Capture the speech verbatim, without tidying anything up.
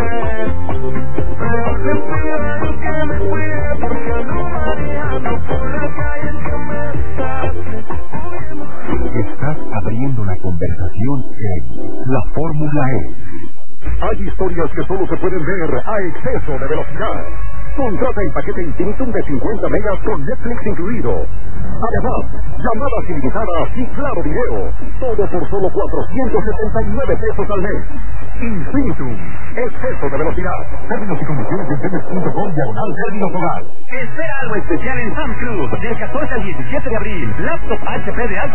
Pero le pido que me cuide porque ando mareando por la calle que me saque. Estás abriendo la conversación en La Fórmula E. Hay historias que solo se pueden ver a exceso de velocidad. Contrata el paquete Infinitum de cincuenta megas con Netflix incluido. Además, llamadas ilimitadas y claro video. Todo por solo cuatrocientos setenta y nueve pesos al mes. Infinitum. Exceso de velocidad. Términos y condiciones en temes punto com diagonal términos hogar. Espera algo especial en Sam Cruz. Del catorce al diecisiete de abril. Laptop H P de alto